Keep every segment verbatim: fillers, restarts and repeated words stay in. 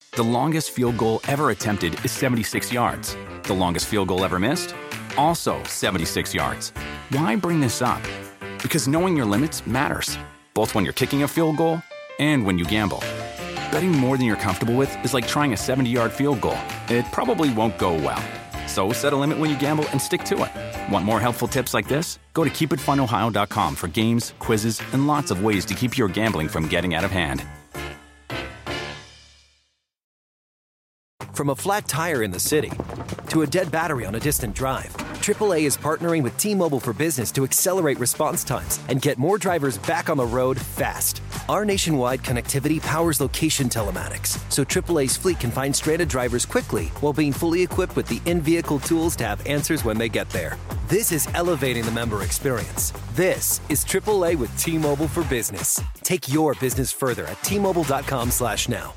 The longest field goal ever attempted is seventy-six yards. The longest field goal ever missed? Also seventy-six yards. Why bring this up? Because knowing your limits matters, both when you're kicking a field goal and when you gamble. Betting more than you're comfortable with is like trying a seventy-yard field goal. It probably won't go well. So set a limit when you gamble and stick to it. Want more helpful tips like this? Go to keep it fun ohio dot com for games, quizzes, and lots of ways to keep your gambling from getting out of hand. From a flat tire in the city to a dead battery on a distant drive, triple A is partnering with T-Mobile for Business to accelerate response times and get more drivers back on the road fast. Our nationwide connectivity powers location telematics, so triple A's fleet can find stranded drivers quickly while being fully equipped with the in-vehicle tools to have answers when they get there. This is elevating the member experience. This is triple A with T-Mobile for Business. Take your business further at T Mobile dot com slash now.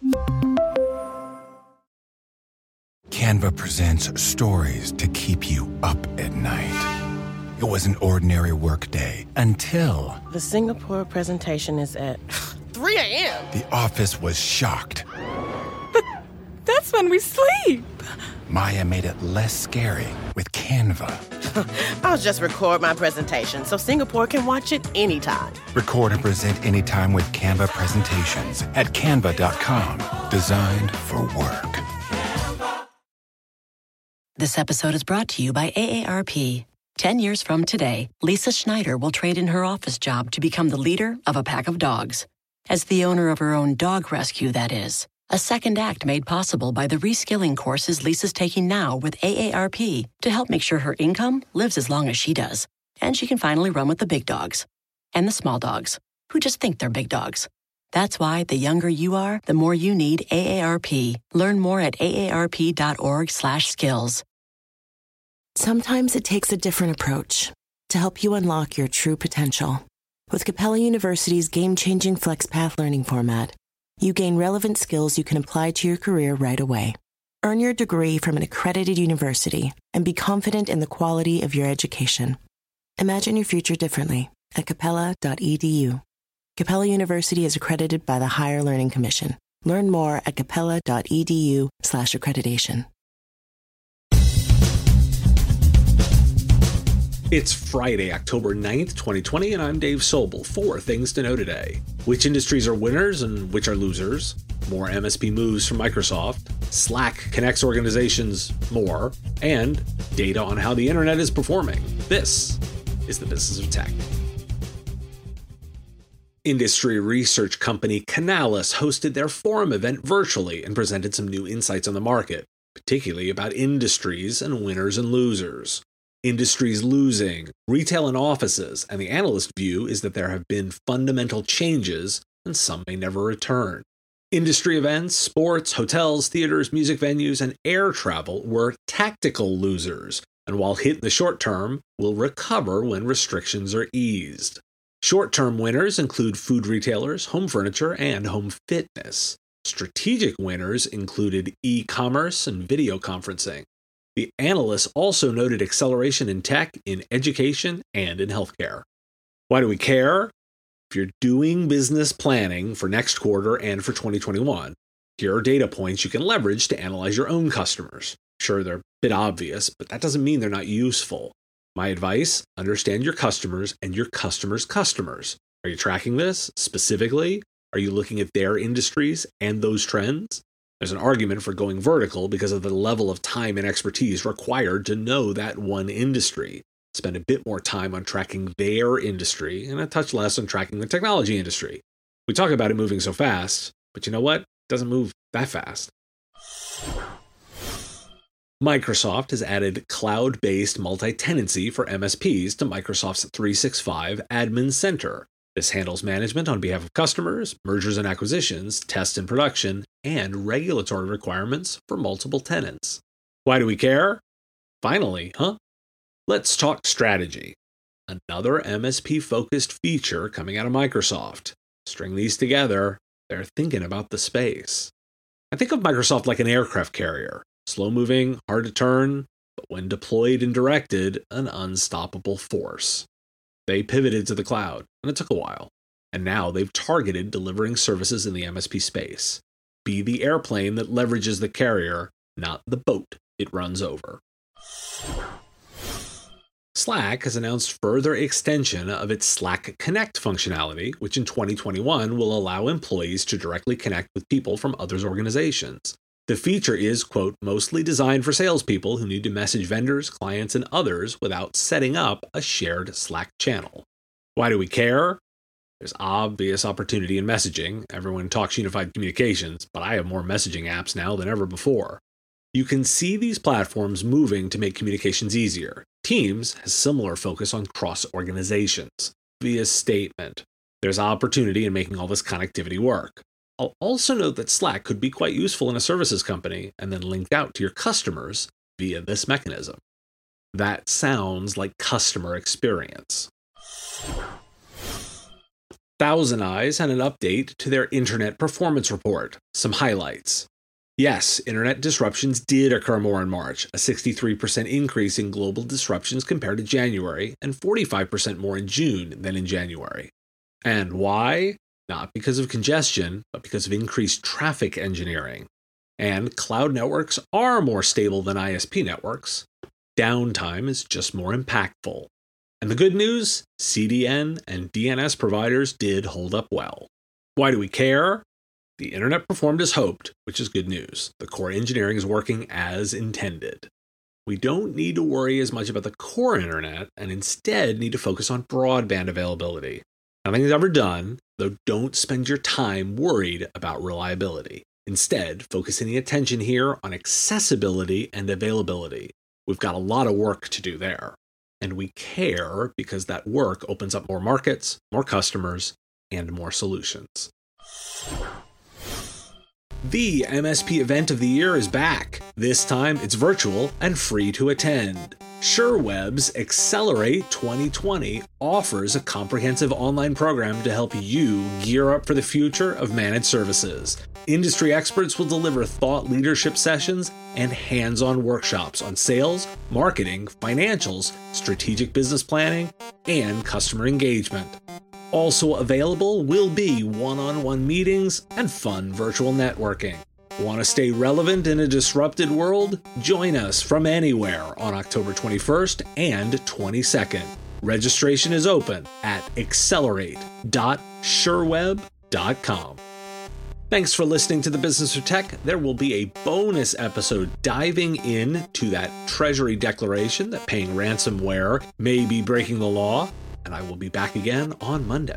Canva presents stories to keep you up at night. It was an ordinary workday until... The Singapore presentation is at three a.m. The office was shocked. But that's when we sleep. Maya made it less scary with Canva. I'll just record my presentation so Singapore can watch it anytime. Record and present anytime with Canva presentations at canva dot com. Designed for work. This episode is brought to you by A A R P. Ten years from today, Lisa Schneider will trade in her office job to become the leader of a pack of dogs. As the owner of her own dog rescue, that is. A second act made possible by the reskilling courses Lisa's taking now with A A R P to help make sure her income lives as long as she does. And she can finally run with the big dogs. And the small dogs, who just think they're big dogs. That's why the younger you are, the more you need A A R P. Learn more at A A R P dot org slash skills. Sometimes it takes a different approach to help you unlock your true potential. With Capella University's game-changing FlexPath learning format, you gain relevant skills you can apply to your career right away. Earn your degree from an accredited university and be confident in the quality of your education. Imagine your future differently at capella dot e d u. Capella University is accredited by the Higher Learning Commission. Learn more at capella dot e d u slash accreditation. It's Friday, October ninth, twenty twenty, and I'm Dave Sobel. Four things to know today. Which industries are winners and which are losers? More M S P moves from Microsoft. Slack connects organizations more. And data on how the internet is performing. This is the Business of Tech. Industry research company Canalys hosted their forum event virtually and presented some new insights on the market, particularly about industries and winners and losers. Industries losing, retail and offices, and the analyst view is that there have been fundamental changes and some may never return. Industry events, sports, hotels, theaters, music venues, and air travel were tactical losers, and while hit in the short term, will recover when restrictions are eased. Short-term winners include food retailers, home furniture, and home fitness. Strategic winners included e-commerce and video conferencing. The analysts also noted acceleration in tech, in education, and in healthcare. Why do we care? If you're doing business planning for next quarter and for twenty twenty-one, here are data points you can leverage to analyze your own customers. Sure, they're a bit obvious, but that doesn't mean they're not useful. My advice, understand your customers and your customers' customers. Are you tracking this specifically? Are you looking at their industries and those trends? There's an argument for going vertical because of the level of time and expertise required to know that one industry. Spend a bit more time on tracking their industry and a touch less on tracking the technology industry. We talk about it moving so fast, but you know what? It doesn't move that fast. Microsoft has added cloud-based multi-tenancy for M S Ps to Microsoft's three sixty-five Admin Center. This handles management on behalf of customers, mergers and acquisitions, test and production, and regulatory requirements for multiple tenants. Why do we care? Finally, huh? Let's talk strategy. Another M S P-focused feature coming out of Microsoft. String these together, they're thinking about the space. I think of Microsoft like an aircraft carrier. Slow-moving, hard to turn, but when deployed and directed, an unstoppable force. They pivoted to the cloud, and it took a while. And now they've targeted delivering services in the M S P space. Be the airplane that leverages the carrier, not the boat it runs over. Slack has announced further extension of its Slack Connect functionality, which in twenty twenty-one will allow employees to directly connect with people from others' organizations. The feature is, quote, mostly designed for salespeople who need to message vendors, clients, and others without setting up a shared Slack channel. Why do we care? There's obvious opportunity in messaging. Everyone talks unified communications, but I have more messaging apps now than ever before. You can see these platforms moving to make communications easier. Teams has similar focus on cross-organizations. Via statement, there's opportunity in making all this connectivity work. I'll also note that Slack could be quite useful in a services company and then linked out to your customers via this mechanism. That sounds like customer experience. Thousand Eyes had an update to their Internet Performance Report. Some highlights. Yes, internet disruptions did occur more in March, a sixty-three percent increase in global disruptions compared to January, and forty-five percent more in June than in January. And why? Not because of congestion, but because of increased traffic engineering. And cloud networks are more stable than I S P networks. Downtime is just more impactful. And the good news? C D N and D N S providers did hold up well. Why do we care? The internet performed as hoped, which is good news. The core engineering is working as intended. We don't need to worry as much about the core internet and instead need to focus on broadband availability. Nothing is ever done, though don't spend your time worried about reliability. Instead, focus any attention here on accessibility and availability. We've got a lot of work to do there. And we care because that work opens up more markets, more customers, and more solutions. The M S P event of the year is back. This time it's virtual and free to attend. SureWeb's Accelerate twenty twenty offers a comprehensive online program to help you gear up for the future of managed services. Industry experts will deliver thought leadership sessions and hands-on workshops on sales, marketing, financials, strategic business planning, and customer engagement. Also available will be one-on-one meetings and fun virtual networking. Want to stay relevant in a disrupted world? Join us from anywhere on October twenty-first and twenty-second. Registration is open at accelerate dot sureweb dot com. Thanks for listening to The Business of Tech. There will be a bonus episode diving in to that Treasury declaration that paying ransomware may be breaking the law, and I will be back again on Monday.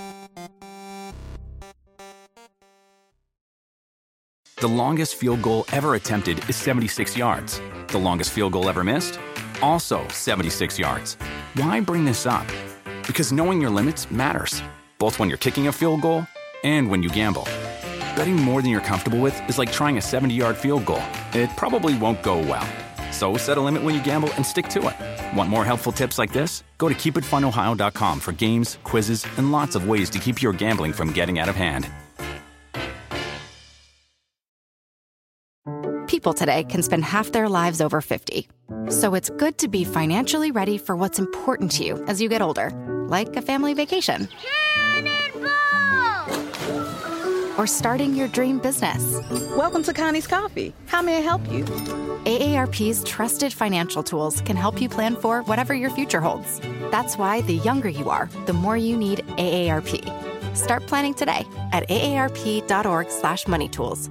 The longest field goal ever attempted is seventy-six yards. The longest field goal ever missed? Also seventy-six yards. Why bring this up? Because knowing your limits matters, both when you're kicking a field goal and when you gamble. Betting more than you're comfortable with is like trying a seventy-yard field goal. It probably won't go well. So set a limit when you gamble and stick to it. Want more helpful tips like this? Go to keep it fun ohio dot com for games, quizzes, and lots of ways to keep your gambling from getting out of hand. People today can spend half their lives over fifty. So it's good to be financially ready for what's important to you as you get older, like a family vacation. Or starting your dream business. Welcome to Connie's Coffee. How may I help you? A A R P's trusted financial tools can help you plan for whatever your future holds. That's why the younger you are, the more you need A A R P. Start planning today at A A R P dot org slash money tools.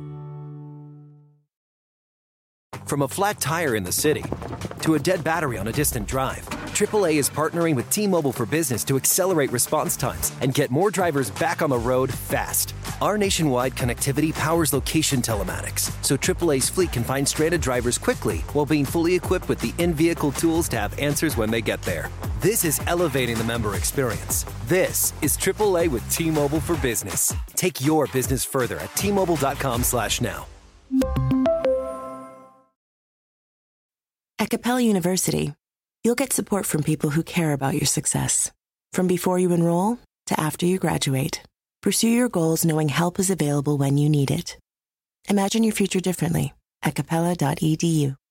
From a flat tire in the city to a dead battery on a distant drive, triple A is partnering with T-Mobile for Business to accelerate response times and get more drivers back on the road fast. Our nationwide connectivity powers location telematics, so triple A's fleet can find stranded drivers quickly while being fully equipped with the in-vehicle tools to have answers when they get there. This is elevating the member experience. This is triple A with T-Mobile for Business. Take your business further at T Mobile dot com slash now. At Capella University, you'll get support from people who care about your success. From before you enroll to after you graduate, pursue your goals knowing help is available when you need it. Imagine your future differently at capella dot e d u.